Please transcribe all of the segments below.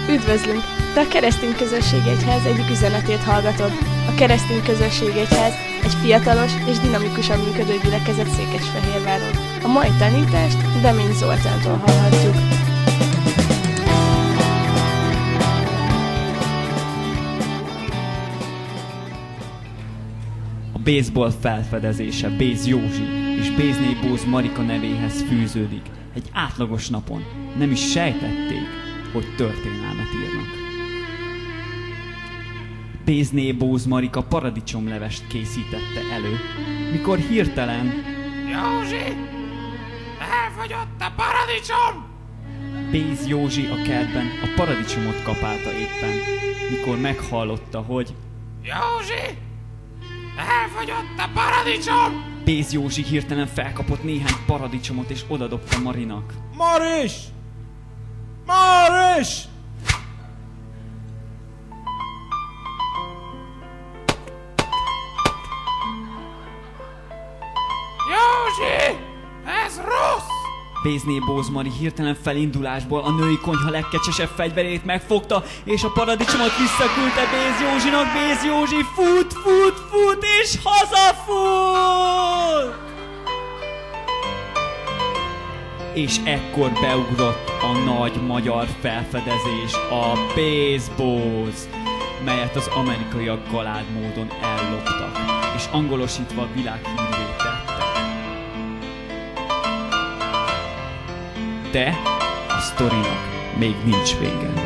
Üdvözlünk! Te a Keresztény Közösség Egyház egyik üzenetét hallgatod. A Keresztény Közösség Egyház egy fiatalos és dinamikusan működő gyülekezet Székesfehérváron. A mai tanítást Demény Zoltántól hallhatjuk. A baseball felfedezése Béz Józsi és Bézné Bóz Marika nevéhez fűződik. Egy átlagos napon nem is sejtették, hogy történelmet írnak. Bézné Bóz Marika paradicsomlevest készítette elő, mikor hirtelen... Józsi! Elfogyott a paradicsom! Béz Józsi a kertben a paradicsomot kapálta éppen, mikor meghallotta, hogy... Józsi! Elfogyott a paradicsom! Béz Józsi hirtelen felkapott néhány paradicsomot és odadobta Marinak. Maris! Maris! Józsi! Ez rossz! Bézné Bóz Mari hirtelen felindulásból a női konyha legkecsesebb fegyverét megfogta, és a paradicsomot visszaküldte Béz Józsinak. Béz Józsi fut és hazafut! És ekkor beugrott a nagy magyar felfedezés, a baseball, melyet az amerikaiak galád módon elloptak, és angolosítva világhírűvé tettek. De a sztorinak még nincs vége.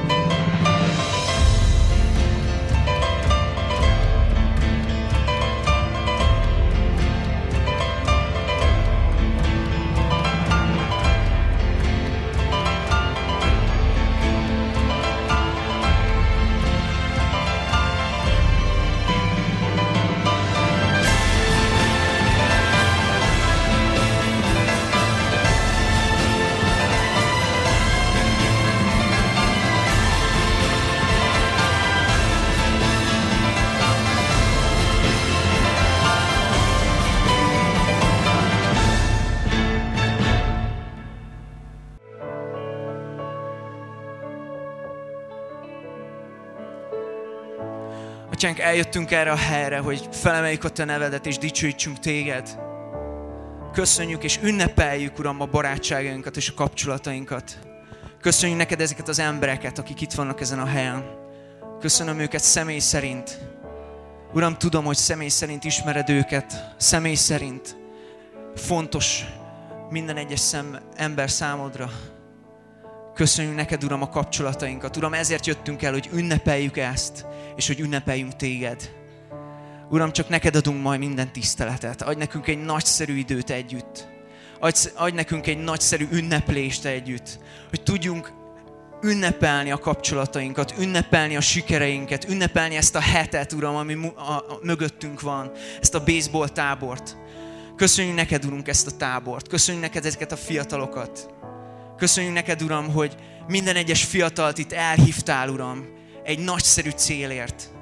Atyánk, eljöttünk erre a helyre, hogy felemeljük a Te nevedet és dicsőítsünk Téged. Köszönjük és ünnepeljük, Uram, a barátságainkat és a kapcsolatainkat. Köszönjük neked ezeket az embereket, akik itt vannak ezen a helyen. Köszönöm őket személy szerint. Uram, tudom, hogy személy szerint ismered őket, személy szerint fontos minden egyes ember számodra. Köszönjük neked, Uram, a kapcsolatainkat. Uram, ezért jöttünk el, hogy ünnepeljük ezt, és hogy ünnepeljünk Téged. Uram, csak neked adunk majd minden tiszteletet. Adj nekünk egy nagyszerű időt együtt. Adj nekünk egy nagyszerű ünneplést együtt. Hogy tudjunk ünnepelni a kapcsolatainkat, ünnepelni a sikereinket, ünnepelni ezt a hetet, Uram, ami mögöttünk van. Ezt a baseball tábort. Köszönjük neked, Urunk, ezt a tábort. Köszönjük neked ezeket a fiatalokat. Köszönjük neked, Uram, hogy minden egyes fiatalt itt elhívtál, Uram, egy nagyszerű célért.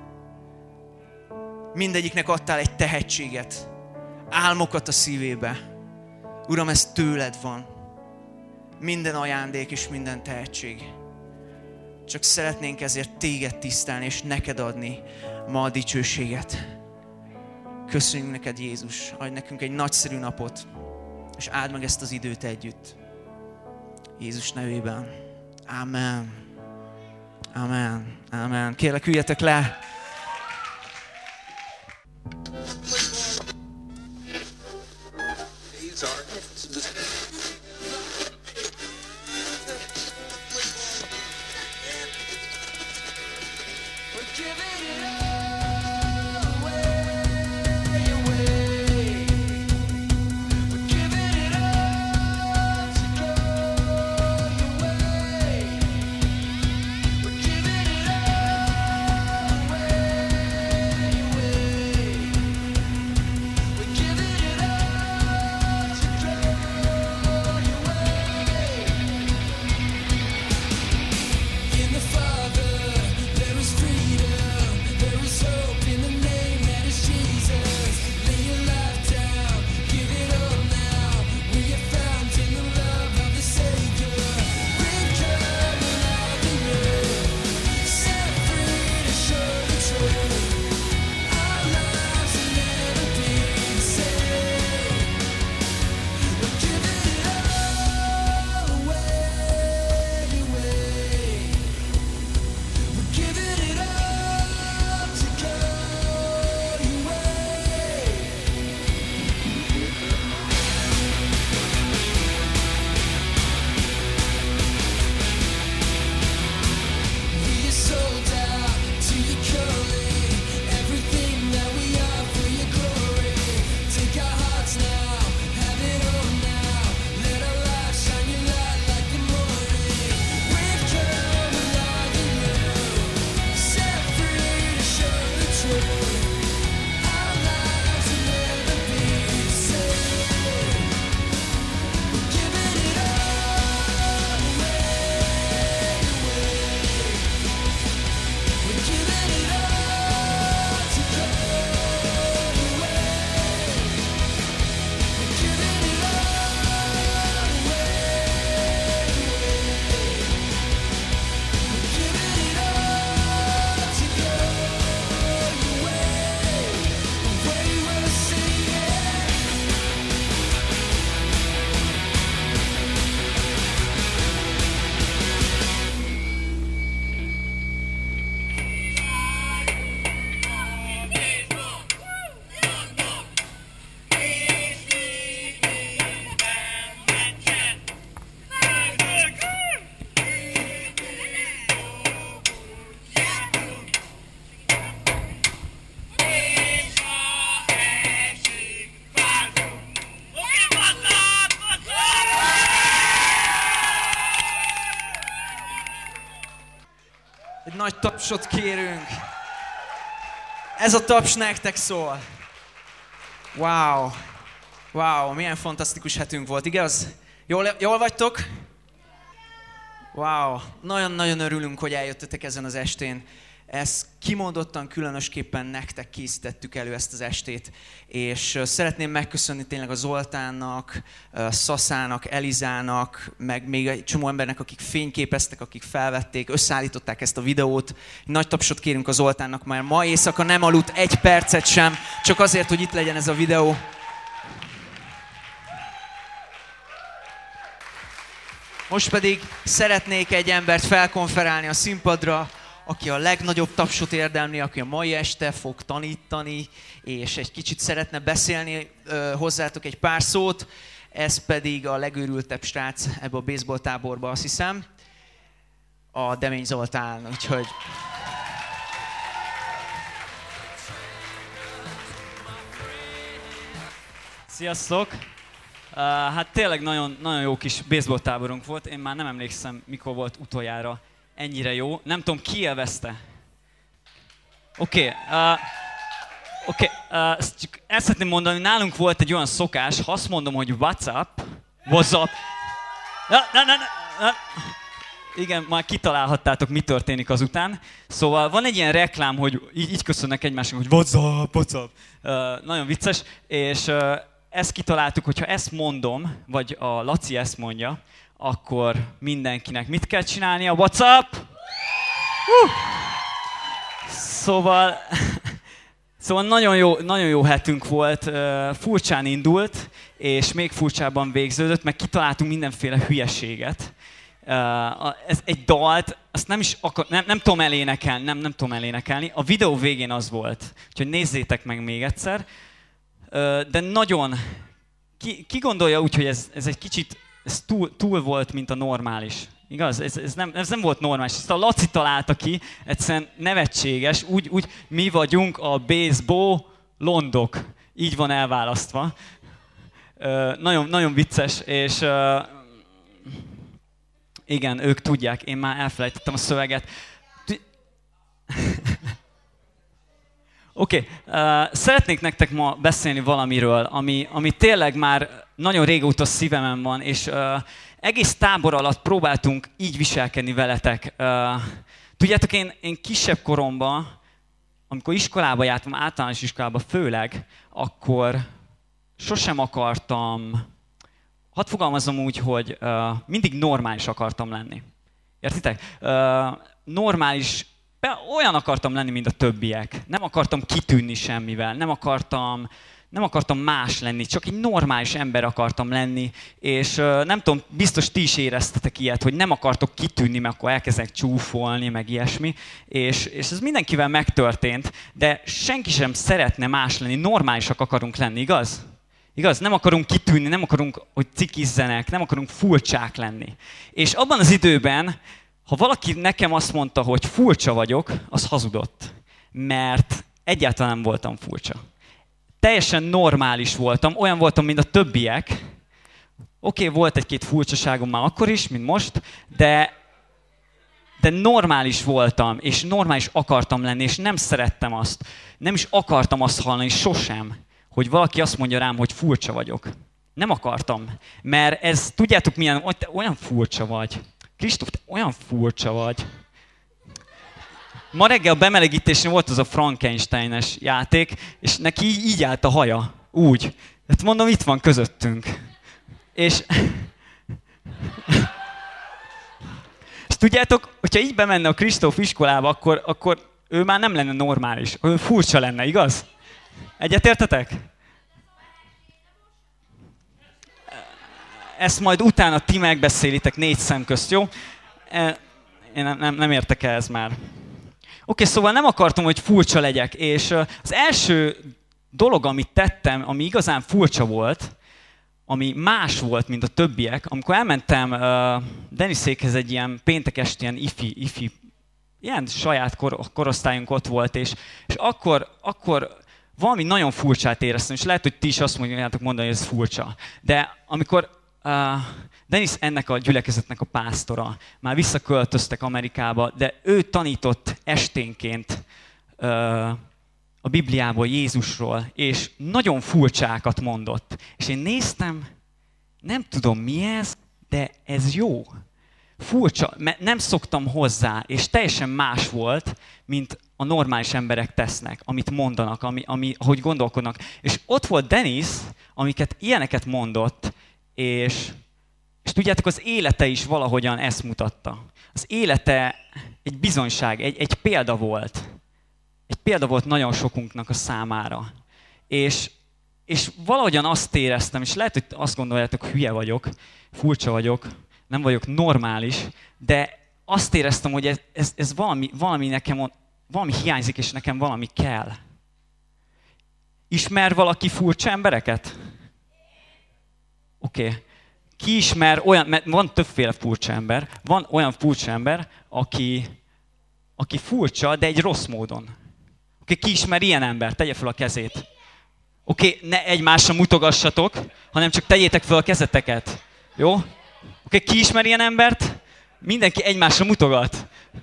Mindegyiknek adtál egy tehetséget, álmokat a szívébe. Uram, ez tőled van. Minden ajándék és minden tehetség. Csak szeretnénk ezért Téged tisztelni és neked adni ma a dicsőséget. Köszönjük neked, Jézus, adj nekünk egy nagyszerű napot, és áld meg ezt az időt együtt. Jézus nevében. Amen. Amen. Amen. Kérlek, üljetek le. Egy nagy tapsot kérünk. Ez a taps nektek szól. Wow. Wow, milyen fantasztikus hetünk volt, igaz? Jól vagytok? Wow, nagyon-nagyon örülünk, hogy eljöttetek ezen az estén. Ezt kimondottan, különösképpen nektek készítettük elő ezt az estét. És szeretném megköszönni tényleg a Zoltánnak, Szaszának, Elizának, meg még egy csomó embernek, akik fényképeztek, akik felvették, összeállították ezt a videót. Nagy tapsot kérünk a Zoltánnak, mert ma éjszaka nem aludt egy percet sem, csak azért, hogy itt legyen ez a videó. Most pedig szeretnék egy embert felkonferálni a színpadra, aki a legnagyobb tapsot érdemli, aki a mai este fog tanítani, és egy kicsit szeretne beszélni hozzátok egy pár szót. Ez pedig a legőrültebb srác ebbe a baseball táborba, azt hiszem, a Demény Zoltán, úgyhogy... Sziasztok! Hát tényleg nagyon, nagyon jó kis baseball táborunk volt. Én már nem emlékszem, mikor volt utoljára ennyire jó. Nem tudom, ki élvezte. Oké. Ezt szeretném mondani, hogy nálunk volt egy olyan szokás, ha azt mondom, hogy what's up. Igen, már kitalálhattátok, mi történik azután. Szóval van egy ilyen reklám, hogy így köszönnek egymásnak, hogy what's up. Nagyon vicces, és ezt kitaláltuk, hogyha ezt mondom, vagy a Laci ezt mondja, akkor mindenkinek mit kell csinálnia? What's up? Szóval nagyon jó hetünk volt, furcsán indult, és még furcsában végződött, meg kitaláltunk mindenféle hülyeséget. Ez egy dalt, azt nem tudom elénekelni, nem tudom elénekelni. A videó végén az volt, úgyhogy nézzétek meg még egyszer. De nagyon, ki gondolja úgy, hogy ez egy kicsit túl volt, mint a normális. Igaz? Ez nem volt normális. Ezt a Laci találta ki, egyszerűen nevetséges. Úgy mi vagyunk a baseball londok. Így van elválasztva. Nagyon vicces, és igen, ők tudják, én már elfelejtettem a szöveget. Oké, szeretnék nektek ma beszélni valamiről, ami tényleg már nagyon régóta szívemen van, és egész tábor alatt próbáltunk így viselkedni veletek. Tudjátok, én kisebb koromban, amikor iskolába jártam, általános iskolába főleg, akkor sosem akartam, hadd fogalmazom úgy, hogy mindig normális akartam lenni. Értitek? Normális, olyan akartam lenni, mint a többiek. Nem akartam kitűnni semmivel, nem akartam más lenni, csak egy normális ember akartam lenni, és nem tudom, biztos ti is éreztetek ilyet, hogy nem akartok kitűnni, mert akkor elkezdek csúfolni, meg ilyesmi, és ez mindenkivel megtörtént, de senki sem szeretne más lenni, normálisak akarunk lenni, igaz? Igaz? Nem akarunk kitűnni, nem akarunk, hogy cikizzenek, nem akarunk furcsák lenni. És abban az időben, ha valaki nekem azt mondta, hogy furcsa vagyok, az hazudott, mert egyáltalán nem voltam furcsa. Teljesen normális voltam, olyan voltam, mint a többiek. Oké, volt egy-két furcsaságom már akkor is, mint most, de normális voltam, és normális akartam lenni, és nem szerettem azt. Nem is akartam azt hallani, sosem, hogy valaki azt mondja rám, hogy furcsa vagyok. Nem akartam, mert ez, tudjátok milyen, olyan furcsa vagy. Kristóf, te olyan furcsa vagy. Ma reggel a bemelegítésnél volt az a Frankenstein-es játék, és neki így állt a haja. Úgy. Hát mondom, itt van közöttünk. És tudjátok, hogyha így bemenne a Kristóf iskolába, akkor ő már nem lenne normális. Ő furcsa lenne, igaz? Egyetértetek? Ezt majd utána ti megbeszélitek 4 szem közt, jó? Én nem értek ehhez már. Oké, szóval nem akartam, hogy furcsa legyek, és az első dolog, amit tettem, ami igazán furcsa volt, ami más volt, mint a többiek, amikor elmentem Deniszékhez egy ilyen péntek esti, ilyen ifi, ilyen saját korosztályunk ott volt, és akkor valami nagyon furcsát éreztem, és lehet, hogy ti is azt mondjátok mondani, hogy ez furcsa. De amikor Dennis ennek a gyülekezetnek a pásztora. Már visszaköltöztek Amerikába, de ő tanított esténként a Bibliából, Jézusról, és nagyon furcsákat mondott. És én néztem, nem tudom mi ez, de ez jó. Furcsa, mert nem szoktam hozzá, és teljesen más volt, mint a normális emberek tesznek, amit mondanak, ahogy gondolkodnak. És ott volt Dennis, amiket ilyeneket mondott, és tudjátok, az élete is valahogyan ezt mutatta. Az élete egy bizonyság, egy példa volt. Egy példa volt nagyon sokunknak a számára. És valahogyan azt éreztem, és lehet, hogy azt gondoljátok, hülye vagyok, furcsa vagyok, nem vagyok normális, de azt éreztem, hogy ez valami nekem, valami hiányzik, és nekem valami kell. Ismer valaki furcsa embereket? Oké. Ki ismer olyan, mert van többféle furcsa ember, van olyan furcsa ember, aki furcsa, de egy rossz módon. Oké, ki ismer ilyen embert? Tegye fel a kezét. Oké, ne egymásra mutogassatok, hanem csak tegyétek fel a kezeteket. Jó? Oké, ki ismer ilyen embert? Mindenki egymásra mutogat.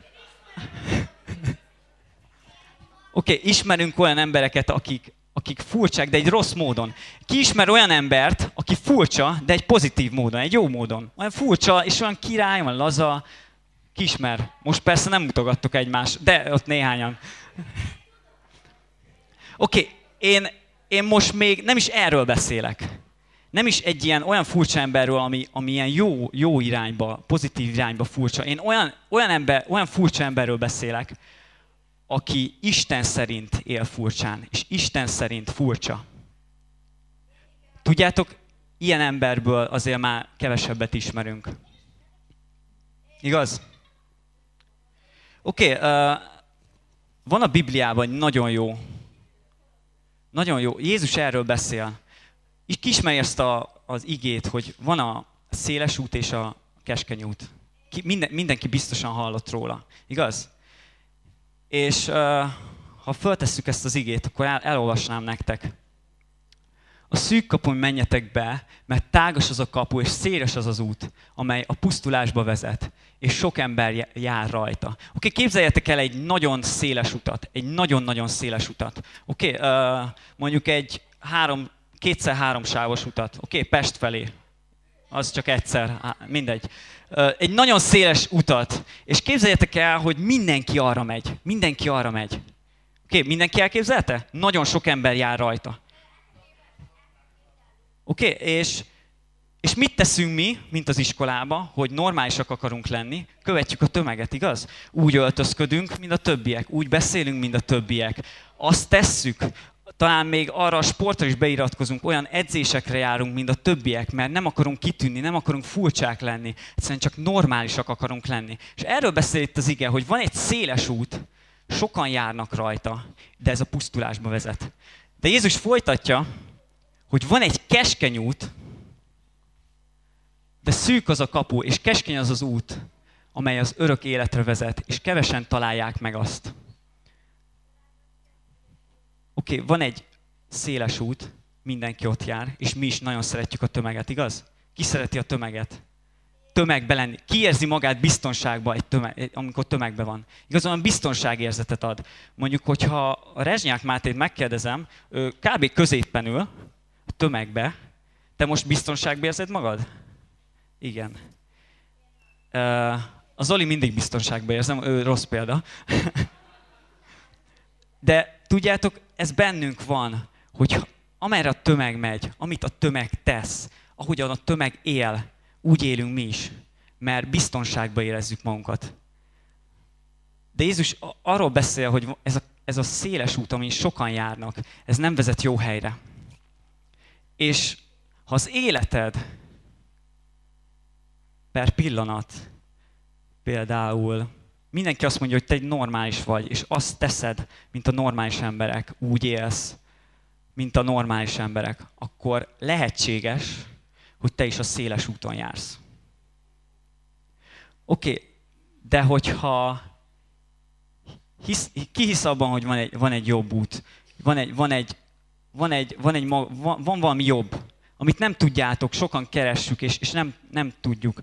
Oké, ismerünk olyan embereket, akik furcsák, de egy rossz módon. Ki ismer olyan embert, aki furcsa, de egy pozitív módon, egy jó módon. Olyan furcsa, és olyan király, olyan laza. Ki ismer? Most persze nem mutogattok egymást, de ott néhányan. Oké, én most még nem is erről beszélek. Nem is egy ilyen olyan furcsa emberről, ami ilyen jó irányba, pozitív irányba furcsa. Én olyan furcsa emberről beszélek, aki Isten szerint él furcsán, és Isten szerint furcsa. Tudjátok, ilyen emberből azért már kevesebbet ismerünk. Igaz? Oké, van a Bibliában nagyon jó. Nagyon jó. Jézus erről beszél. És ki ismeri ezt az igét, hogy van a széles út és a keskeny út. Mindenki biztosan hallott róla. Igaz? És ha föltesszük ezt az igét, akkor elolvasnám nektek. A szűk kapun menjetek be, mert tágas az a kapu, és széles az az út, amely a pusztulásba vezet, és sok ember jár rajta. Oké, képzeljetek el egy nagyon széles utat, egy nagyon-nagyon széles utat. Oké, mondjuk egy 2x3 sávos utat. Oké, Pest felé. Az csak egyszer, mindegy. Egy nagyon széles utat, és képzeljetek el, hogy mindenki arra megy. Mindenki arra megy. Oké, mindenki elképzelte? Nagyon sok ember jár rajta. Oké, és mit teszünk mi, mint az iskolába, hogy normálisak akarunk lenni? Követjük a tömeget, igaz? Úgy öltözködünk, mint a többiek. Úgy beszélünk, mint a többiek. Azt tesszük, talán még arra a sportra is beiratkozunk, olyan edzésekre járunk, mint a többiek, mert nem akarunk kitűnni, nem akarunk furcsák lenni, egyszerűen csak normálisak akarunk lenni. És erről beszél itt az ige, hogy van egy széles út, sokan járnak rajta, de ez a pusztulásba vezet. De Jézus folytatja, hogy van egy keskeny út, de szűk az a kapu, és keskeny az az út, amely az örök életre vezet, és kevesen találják meg azt. Oké, van egy széles út, mindenki ott jár, és mi is nagyon szeretjük a tömeget, igaz? Ki szereti a tömeget? Tömegbe lenni. Ki érzi magát biztonságban, amikor tömegben van? Igazán biztonságérzetet ad. Mondjuk, hogyha a Rezsnyák Mátét megkérdezem, ő kb. Középen ül, a tömegbe. Te most biztonságban érzed magad? Igen. A Zoli mindig biztonságban érzem, ő rossz példa. De tudjátok, ez bennünk van, hogy amerre a tömeg megy, amit a tömeg tesz, ahogyan a tömeg él, úgy élünk mi is, mert biztonságban érezzük magunkat. De Jézus arról beszél, hogy ez a széles út, amin sokan járnak, ez nem vezet jó helyre. És ha az életed per pillanat például mindenki azt mondja, hogy te egy normális vagy, és azt teszed, mint a normális emberek, úgy élsz, mint a normális emberek, akkor lehetséges, hogy te is a széles úton jársz. Oké, de hogyha ki hisz abban, hogy van egy jobb út, van valami jobb, amit nem tudjátok, sokan keressük, és nem tudjuk.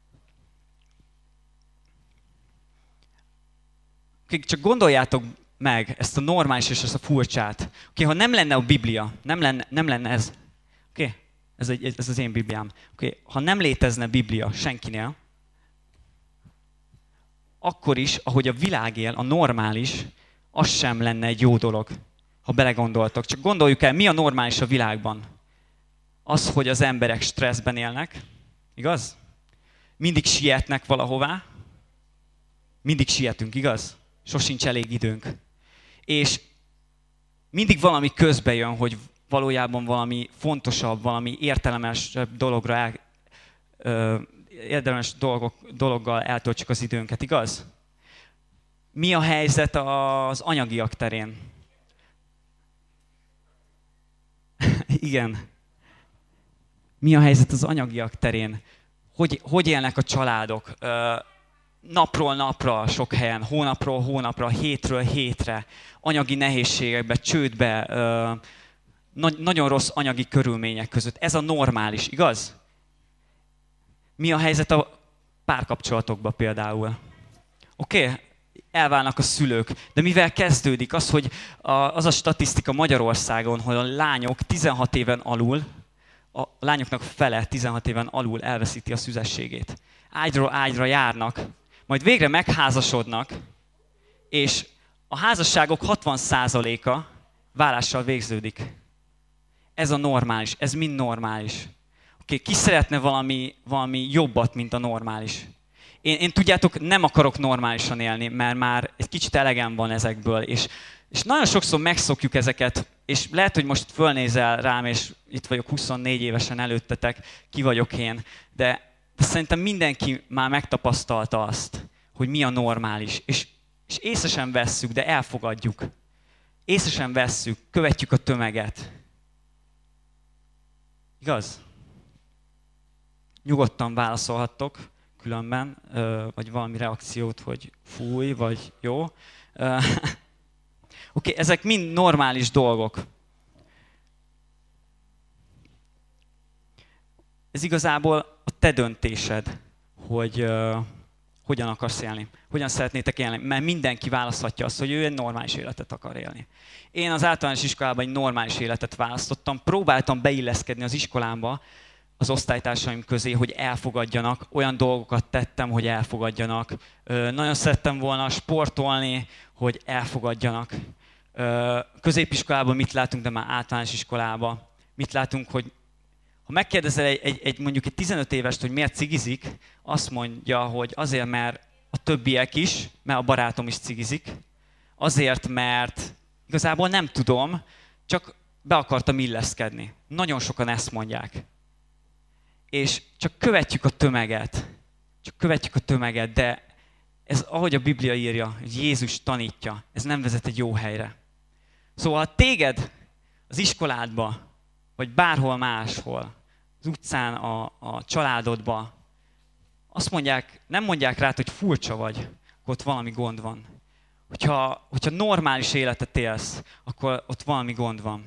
Csak gondoljátok meg ezt a normális és ezt a furcsát. Ha nem lenne a Biblia, nem lenne ez. Ez az én Bibliám. Ha nem létezne Biblia senkinél, akkor is, ahogy a világ él, a normális, az sem lenne egy jó dolog, ha belegondoltok. Csak gondoljuk el, mi a normális a világban? Az, hogy az emberek stresszben élnek, igaz? Mindig sietnek valahová. Mindig sietünk, igaz? Sosincs elég időnk. És mindig valami közbe jön, hogy valójában valami fontosabb, valami értelmesebb érdemes dologgal eltöltsük az időnket, igaz? Mi a helyzet az anyagiak terén? Igen. Mi a helyzet az anyagiak terén? Hogy élnek a családok? Napról napra sok helyen, hónapról hónapra, hétről hétre, anyagi nehézségekbe, csődbe, nagyon rossz anyagi körülmények között. Ez a normális, igaz? Mi a helyzet a párkapcsolatokban például? Elválnak a szülők, de mivel kezdődik az, hogy az a statisztika Magyarországon, hogy a lányok 16 éven alul, a lányoknak fele 16 éven alul elveszíti a szüzességét. Ágyról ágyra járnak, majd végre megházasodnak, és a házasságok 60%-a válással végződik. Ez a normális, ez mind normális. Ki szeretne valami jobbat, mint a normális? Én tudjátok, nem akarok normálisan élni, mert már egy kicsit elegem van ezekből, és nagyon sokszor megszokjuk ezeket, és lehet, hogy most fölnézel rám, és itt vagyok 24 évesen előttetek, ki vagyok én, de szerintem mindenki már megtapasztalta azt, hogy mi a normális, és észre sem vesszük, de elfogadjuk. Észre sem vesszük, követjük a tömeget. Igaz? Nyugodtan válaszolhattok különben, vagy valami reakciót, hogy fúj, vagy jó. Ezek mind normális dolgok. Ez igazából a te döntésed, hogy hogyan akarsz élni, hogyan szeretnétek élni, mert mindenki választhatja azt, hogy ő egy normális életet akar élni. Én az általános iskolában egy normális életet választottam, próbáltam beilleszkedni az iskolámba, az osztálytársaim közé, hogy elfogadjanak, olyan dolgokat tettem, hogy elfogadjanak. Nagyon szerettem volna sportolni, hogy elfogadjanak. Középiskolában mit látunk, de már általános iskolában mit látunk, hogy ha megkérdezel mondjuk egy 15 évest, hogy miért cigizik, azt mondja, hogy azért, mert a többiek is, mert a barátom is cigizik. Azért, mert igazából nem tudom, csak be akartam illeszkedni. Nagyon sokan ezt mondják. És csak követjük a tömeget, de ez, ahogy a Biblia írja, Jézus tanítja, ez nem vezet egy jó helyre. Szóval ha téged az iskoládba, vagy bárhol máshol, az utcán, a családodba, azt mondják, nem mondják rád, hogy furcsa vagy, akkor ott valami gond van. Hogyha normális életet élsz, akkor ott valami gond van.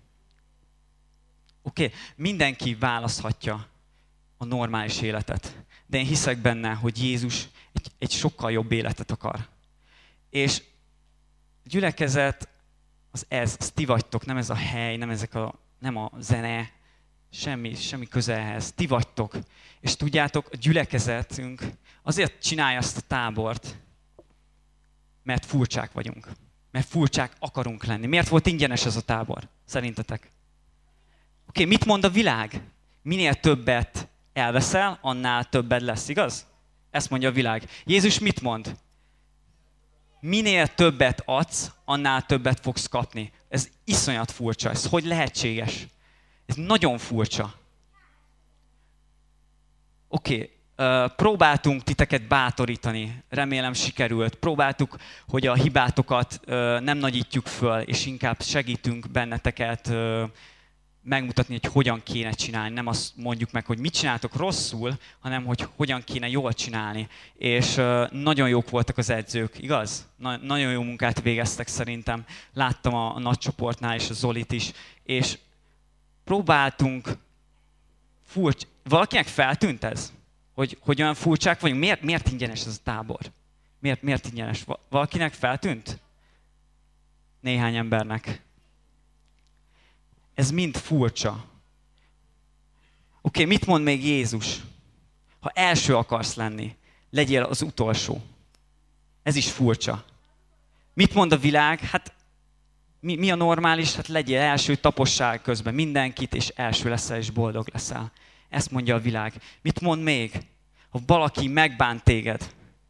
Mindenki választhatja a normális életet. De én hiszek benne, hogy Jézus egy sokkal jobb életet akar. És a gyülekezet az ti vagytok, nem ez a hely, nem a zene, semmi közelhez. Ti vagytok. És tudjátok, a gyülekezetünk azért csinálja ezt a tábort, mert furcsák vagyunk. Mert furcsák akarunk lenni. Miért volt ingyenes ez a tábor? Szerintetek? Mit mond a világ? Minél többet elveszel, annál többed lesz, igaz? Ezt mondja a világ. Jézus mit mond? Minél többet adsz, annál többet fogsz kapni. Ez iszonyat furcsa. Ez hogy lehetséges? Ez nagyon furcsa. Próbáltunk titeket bátorítani. Remélem sikerült. Próbáltuk, hogy a hibátokat nem nagyítjuk föl, és inkább segítünk benneteket megmutatni, hogy hogyan kéne csinálni. Nem azt mondjuk meg, hogy mit csináltok rosszul, hanem hogy hogyan kéne jól csinálni. És nagyon jók voltak az edzők, igaz? Nagyon jó munkát végeztek szerintem. Láttam a nagy csoportnál és a Zolit is. És próbáltunk Valakinek feltűnt ez? Hogy olyan furcsák vagyunk? Miért ingyenes ez a tábor? Miért ingyenes? Valakinek feltűnt? Néhány embernek. Ez mind furcsa. Oké, mit mond még Jézus? Ha első akarsz lenni, legyél az utolsó. Ez is furcsa. Mit mond a világ? Hát mi a normális? Hát legyél első, tapossál közben mindenkit, és első leszel, és boldog leszel. Ezt mondja a világ. Mit mond még? Ha valaki megbánt téged,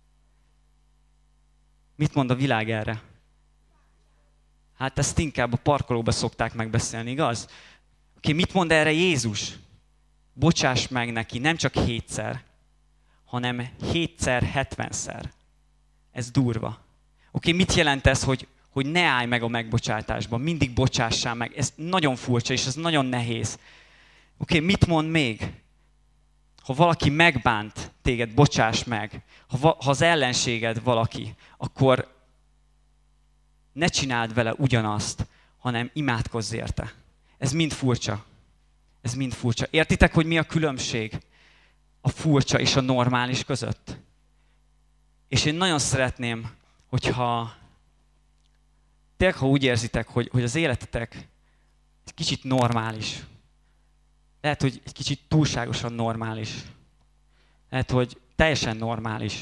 mit mond a világ erre? Hát ezt inkább a parkolóba szokták megbeszélni, igaz? Oké, mit mond erre Jézus? Bocsáss meg neki, nem csak 7-szer, hanem 7x70-szer. Ez durva. Oké, mit jelent ez, hogy ne állj meg a megbocsátásban, mindig bocsássál meg. Ez nagyon furcsa, és ez nagyon nehéz. Oké, mit mond még? Ha valaki megbánt téged, bocsáss meg. Ha az ellenséged valaki, akkor ne csináld vele ugyanazt, hanem imádkozz érte. Ez mind furcsa. Ez mind furcsa. Értitek, hogy mi a különbség a furcsa és a normális között? És én nagyon szeretném, hogyha tényleg, ha úgy érzitek, hogy az életetek egy kicsit normális. Lehet, hogy egy kicsit túlságosan normális. Lehet, hogy teljesen normális.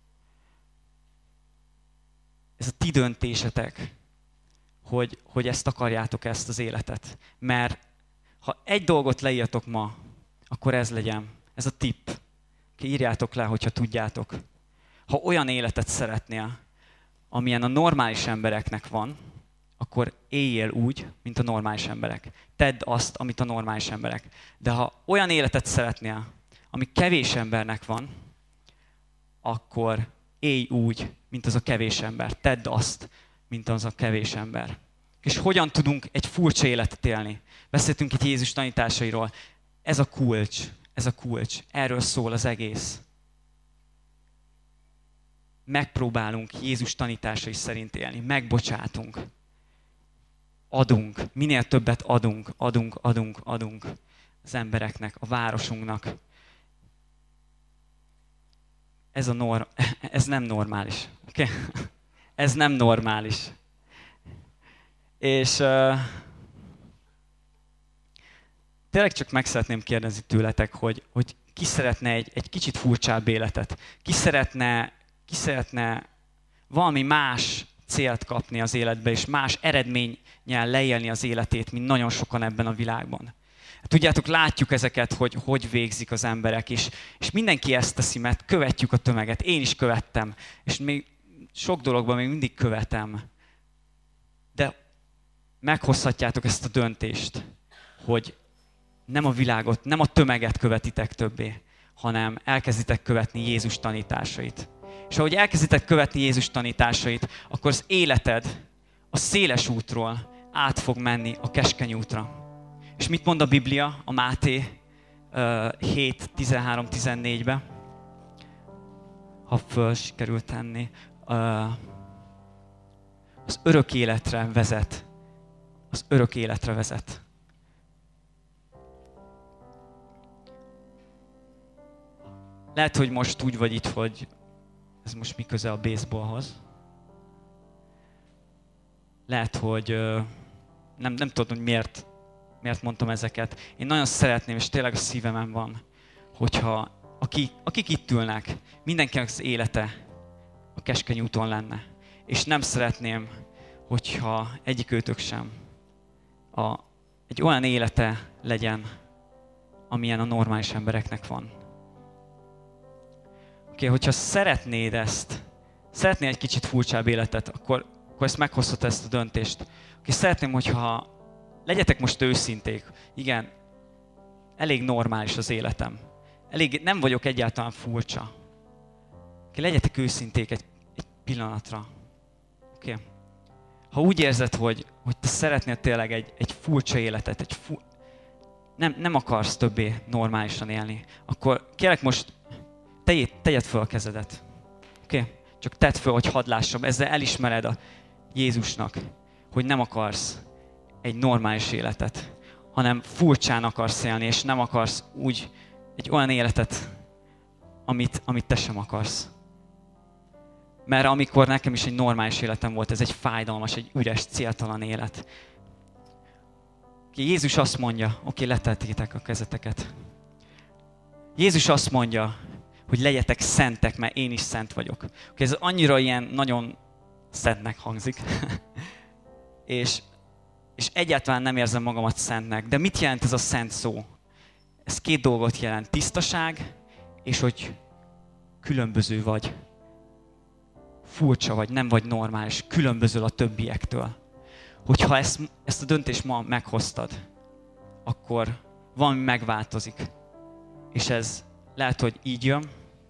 Ez a ti döntésetek, hogy ezt akarjátok, ezt az életet. Mert ha egy dolgot leírtok ma, akkor ez legyen. Ez a tipp. Írjátok le, hogyha tudjátok. Ha olyan életet szeretnél, amilyen a normális embereknek van, akkor éljél úgy, mint a normális emberek. Tedd azt, amit a normális emberek. De ha olyan életet szeretnél, ami kevés embernek van, akkor élj úgy, mint az a kevés ember. Tedd azt, mint az a kevés ember. És hogyan tudunk egy furcsa életet élni? Beszéltünk itt Jézus tanításairól. Ez a kulcs. Ez a kulcs. Erről szól az egész. Megpróbálunk Jézus tanításai szerint élni. Megbocsátunk. Adunk. Minél többet adunk az embereknek, a városunknak. Ez nem normális. Okay? Ez nem normális. És tényleg csak meg szeretném kérdezni tőletek, hogy ki szeretne egy kicsit furcsább életet? Ki szeretne valami más célt kapni az életbe, és más eredménnyel leélni az életét, mint nagyon sokan ebben a világban. Tudjátok, látjuk ezeket, hogy végzik az emberek, és mindenki ezt teszi, mert követjük a tömeget. Én is követtem, és még sok dologban még mindig követem. De meghozhatjátok ezt a döntést, hogy nem a világot, nem a tömeget követitek többé, hanem elkezditek követni Jézus tanításait. És ahogy elkezditek követni Jézus tanításait, akkor az életed a széles útról át fog menni a keskeny útra. És mit mond a Biblia a Máté 7:13-14-be? Ha föl sikerült tenni. Az örök életre vezet. Az örök életre vezet. Lehet, hogy most úgy vagy itt, hogy ez most mi köze a baseballhoz. Lehet, hogy nem tudom, hogy miért mondtam ezeket. Én nagyon szeretném, és tényleg a szívemen van, hogyha akik itt ülnek, mindenkinek az élete a keskeny úton lenne. És nem szeretném, hogyha egyikőtök sem egy olyan élete legyen, amilyen a normális embereknek van. Oké, hogyha szeretnéd szeretnél egy kicsit furcsább életet, akkor ezt meghozhat ezt a döntést. Oké, szeretném, hogyha legyetek most őszinték. Igen, elég normális az életem. Nem vagyok egyáltalán furcsa. Oké, legyetek őszinték egy pillanatra. Oké. Ha úgy érzed, hogy te szeretnél tényleg egy furcsa életet, nem akarsz többé normálisan élni, akkor kérlek most tegyed fel a kezedet. Oké? Csak tedd fel, hogy hadd lássam. Ezzel elismered a Jézusnak, hogy nem akarsz egy normális életet, hanem furcsán akarsz élni, és nem akarsz úgy egy olyan életet, amit te sem akarsz. Mert amikor nekem is egy normális életem volt, ez egy fájdalmas, egy üres, céltalan élet. Jézus azt mondja, oké, leteltétek a kezeteket. Jézus azt mondja, hogy legyetek szentek, mert én is szent vagyok. Ez annyira ilyen nagyon szentnek hangzik. és egyáltalán nem érzem magamat szentnek. De mit jelent ez a szent szó? Ez két dolgot jelent. Tisztaság, és hogy különböző vagy. Furcsa vagy, nem vagy normális, különbözöl a többiektől. Hogyha ezt a döntést ma meghoztad, akkor valami megváltozik. És ez lehet, hogy így jön,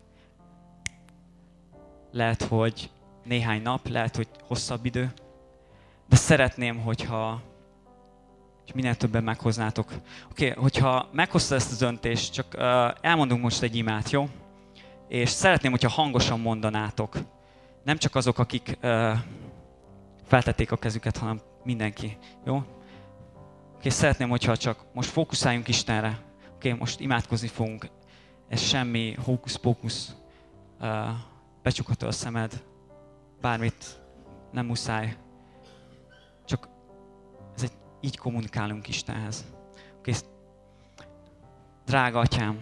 lehet, hogy néhány nap, lehet, hogy hosszabb idő, de szeretném, hogyha minél többen meghoznátok. Oké, hogyha meghoztad ezt a döntést, csak elmondunk most egy imát, jó? És szeretném, hogyha hangosan mondanátok. Nem csak azok, akik feltették a kezüket, hanem mindenki, jó? Oké, szeretném, hogyha csak most fókuszáljunk Istenre. Oké, most imádkozni fogunk. Ez semmi hókusz-pókusz, becsukható a szemed, bármit nem muszáj. Csak így kommunikálunk Istenhez. Oké, drága Atyám,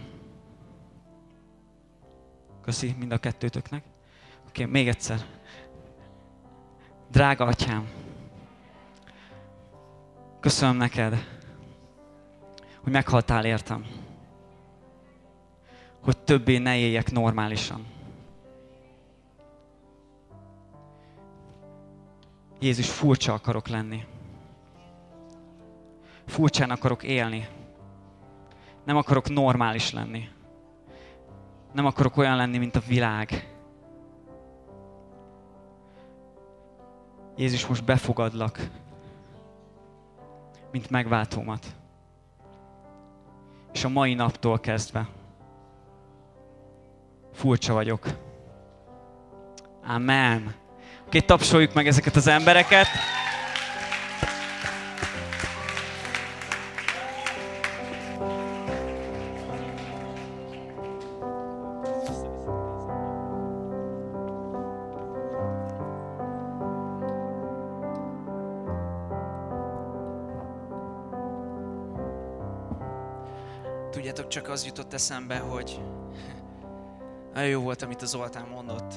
köszi mind a kettőtöknek. Oké, még egyszer. Drága Atyám, köszönöm neked, hogy meghaltál értem. Hogy többé ne éljek normálisan. Jézus, furcsa akarok lenni. Furcsán akarok élni. Nem akarok normális lenni. Nem akarok olyan lenni, mint a világ. Jézus, most befogadlak, mint megváltómat. És a mai naptól kezdve furcsa vagyok. Amen. Oké, tapsoljuk meg ezeket az embereket. Tudjátok, csak az jutott eszembe, hogy nagyon jó volt, amit a Zoltán mondott.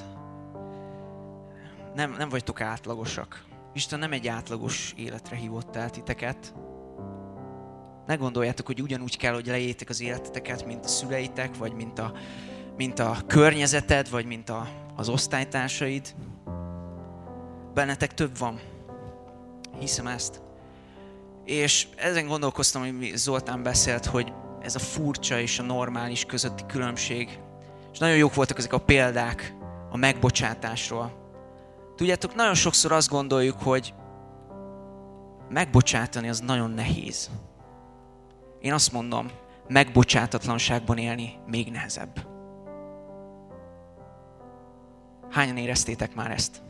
Nem vagytok átlagosak. Isten nem egy átlagos életre hívott el titeket. Ne gondoljátok, hogy ugyanúgy kell, hogy leéljétek az életeteket, mint a szüleitek, vagy mint a környezeted, vagy mint az osztálytársaid. Bennetek több van. Hiszem ezt. És ezen gondolkoztam, hogy Zoltán beszélt, hogy ez a furcsa és a normális közötti különbség. És nagyon jók voltak ezek a példák a megbocsátásról. Tudjátok, nagyon sokszor azt gondoljuk, hogy megbocsátani az nagyon nehéz. Én azt mondom, megbocsátatlanságban élni még nehezebb. Hányan éreztétek már ezt?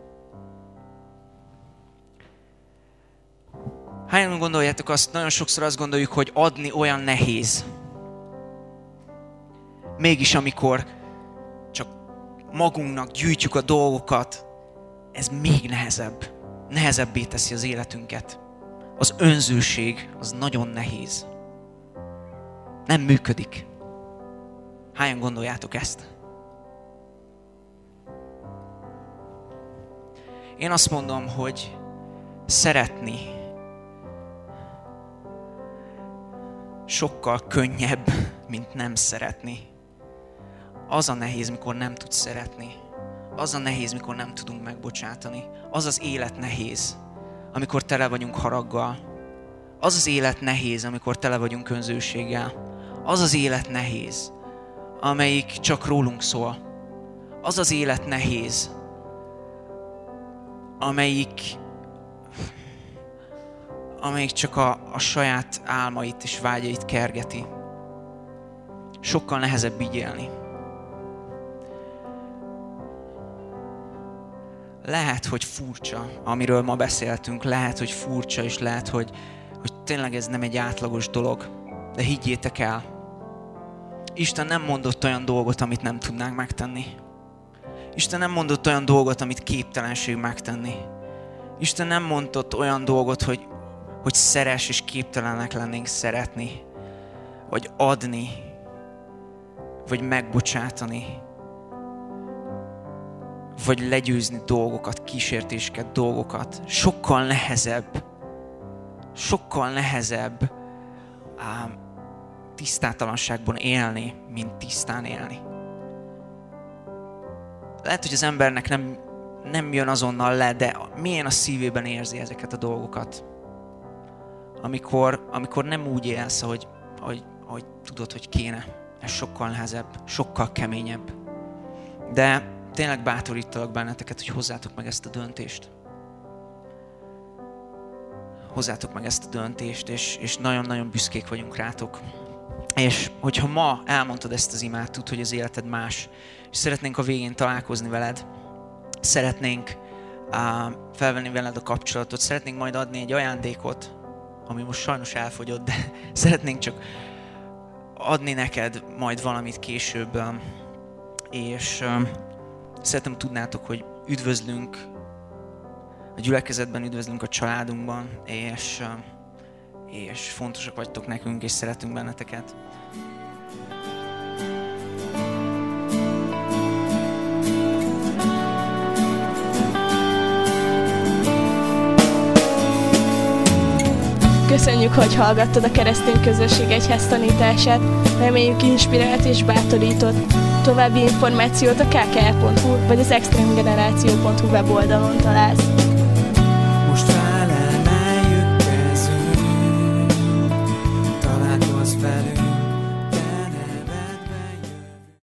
Hányan gondoljátok azt, nagyon sokszor azt gondoljuk, hogy adni olyan nehéz. Mégis amikor csak magunknak gyűjtjük a dolgokat, ez még nehezebb. Nehezebbé teszi az életünket. Az önzőség az nagyon nehéz. Nem működik. Hányan gondoljátok ezt? Én azt mondom, hogy szeretni sokkal könnyebb, mint nem szeretni. Az a nehéz, mikor nem tudsz szeretni. Az a nehéz, mikor nem tudunk megbocsátani. Az az élet nehéz, amikor tele vagyunk haraggal. Az az élet nehéz, amikor tele vagyunk önzőséggel. Az az élet nehéz, amelyik csak rólunk szól. Az az élet nehéz, amelyik csak a saját álmait és vágyait kergeti. Sokkal nehezebb így élni. Lehet, hogy furcsa, amiről ma beszéltünk, lehet, hogy furcsa, és lehet, hogy hogy tényleg ez nem egy átlagos dolog, de higgyétek el, Isten nem mondott olyan dolgot, amit nem tudnánk megtenni. Isten nem mondott olyan dolgot, amit képtelenség megtenni. Isten nem mondott olyan dolgot, hogy szeress és képtelenek lennénk szeretni, vagy adni, vagy megbocsátani, vagy legyőzni dolgokat, kísértéseket, dolgokat. Sokkal nehezebb tisztátalanságban élni, mint tisztán élni. Lehet, hogy az embernek nem jön azonnal le, de milyen a szívében érzi ezeket a dolgokat. Amikor nem úgy élsz, ahogy tudod, hogy kéne. Ez sokkal nehezebb, sokkal keményebb. De tényleg bátorítalak benneteket, hogy hozzátok meg ezt a döntést. Hozzátok meg ezt a döntést, és nagyon-nagyon büszkék vagyunk rátok. És hogyha ma elmondtad ezt az imát, tudd, hogy az életed más, és szeretnénk a végén találkozni veled, szeretnénk felvenni veled a kapcsolatot, szeretnénk majd adni egy ajándékot, ami most sajnos elfogyott, de szeretnénk csak adni neked majd valamit később, és szeretném tudnátok, hogy üdvözlünk a gyülekezetben, üdvözlünk a családunkban, és fontosak vagytok nekünk, és szeretünk benneteket. Köszönjük, hogy hallgattad a Keresztény Közösség Egyház tanítását. Reméljük inspirált és bátorított. További információt a kkr.hu vagy az extremegeneráció.hu weboldalon találsz.